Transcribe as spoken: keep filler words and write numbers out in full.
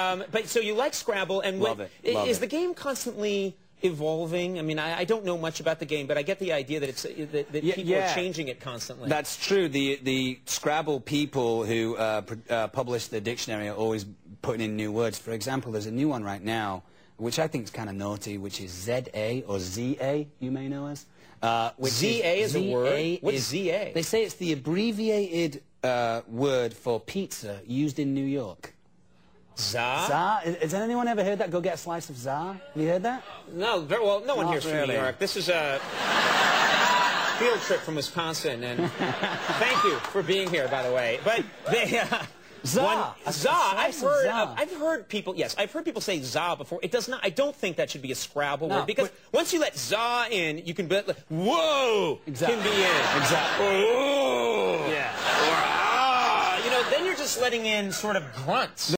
Um, but so you like Scrabble, and Love what, it. Love is it. the game constantly evolving? I mean, I, I don't know much about the game, but I get the idea that it's that, that Yeah, people yeah. are changing it constantly. That's true. The the Scrabble people who uh, pr uh, publish the dictionary are always putting in new words. For example, there's a new one right now, which I think is kind of naughty, which is Z A or Z A, you may know as. Uh, which Z A is, is a word? What's is, Z A? They say it's the abbreviated uh, word for pizza used in New York. Za? Za? Has anyone ever heard that? Go get a slice of za? Have you heard that? No, very well, no one Not here's from really. New York. This is a field trip from Wisconsin, and thank you for being here, by the way. But they... Uh, Za. One, A za. I've slice of heard. za. Uh, I've heard people. Yes, I've heard people say za before. It does not. I don't think that should be a Scrabble No, word because but, once you let za in, you can be like, whoa, exactly. can be in. Exactly. Oh, yeah. Or, ah, you know, then you're just letting in sort of grunts.